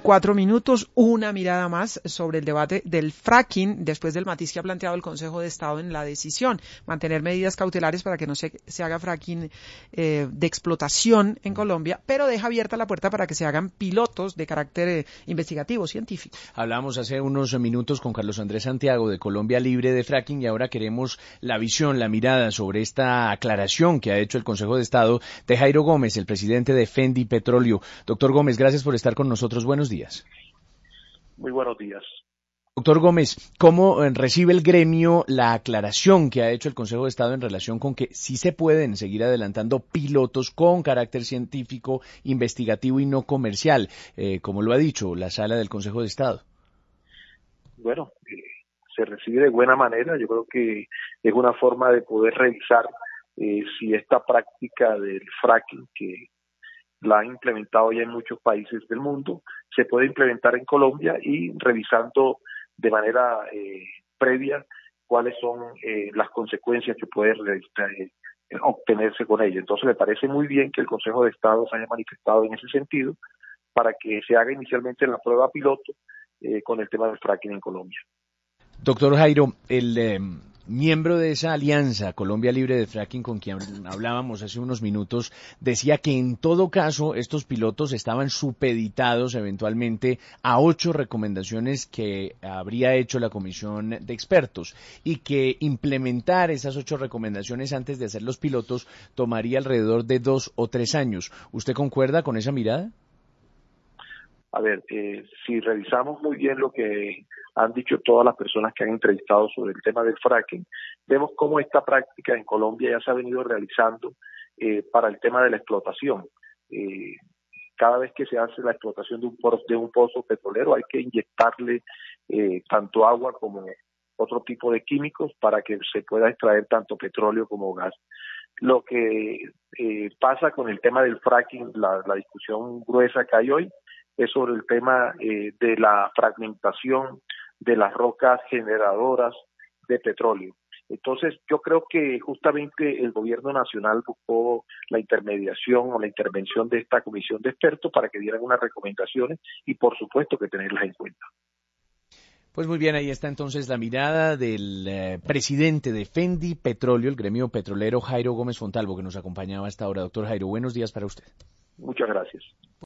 24 minutos, una mirada más sobre el debate del fracking después del matiz que ha planteado el Consejo de Estado en la decisión, mantener medidas cautelares para que no se haga fracking de explotación en Colombia, pero deja abierta la puerta para que se hagan pilotos de carácter investigativo, científico. Hablábamos hace unos minutos con Carlos Andrés Santiago de Colombia Libre de Fracking y ahora queremos la visión, la mirada sobre esta aclaración que ha hecho el Consejo de Estado de Jairo Gómez, el presidente de Fendi Petróleo. Doctor Gómez, gracias por estar con nosotros. Buenos días. Muy buenos días. Doctor Gómez, ¿cómo recibe el gremio la aclaración que ha hecho el Consejo de Estado en relación con que sí se pueden seguir adelantando pilotos con carácter científico, investigativo y no comercial, como lo ha dicho la Sala del Consejo de Estado? Bueno, se recibe de buena manera. Yo creo que es una forma de poder revisar si esta práctica del fracking, que la han implementado ya en muchos países del mundo, se puede implementar en Colombia y revisando de manera previa cuáles son las consecuencias que pueden obtenerse con ello. Entonces me parece muy bien que el Consejo de Estado se haya manifestado en ese sentido para que se haga inicialmente la prueba piloto con el tema del fracking en Colombia. Doctor Jairo, el miembro de esa alianza Colombia Libre de Fracking con quien hablábamos hace unos minutos decía que en todo caso estos pilotos estaban supeditados eventualmente a 8 recomendaciones que habría hecho la comisión de expertos y que implementar esas 8 recomendaciones antes de hacer los pilotos tomaría alrededor de 2 o 3 años. ¿Usted concuerda con esa mirada? A ver, si revisamos muy bien lo que han dicho todas las personas que han entrevistado sobre el tema del fracking, vemos cómo esta práctica en Colombia ya se ha venido realizando para el tema de la explotación. Cada vez que se hace la explotación de un pozo petrolero hay que inyectarle tanto agua como otro tipo de químicos para que se pueda extraer tanto petróleo como gas. Lo que pasa con el tema del fracking, la discusión gruesa que hay hoy, es sobre el tema de la fragmentación de las rocas generadoras de petróleo. Entonces, yo creo que justamente el gobierno nacional buscó la intermediación o la intervención de esta comisión de expertos para que dieran unas recomendaciones y, por supuesto, que tenerlas en cuenta. Pues muy bien, ahí está entonces la mirada del presidente de Fendi Petróleo, el gremio petrolero, Jairo Gómez Fontalvo, que nos acompañaba hasta ahora. Doctor Jairo, buenos días para usted. Muchas gracias.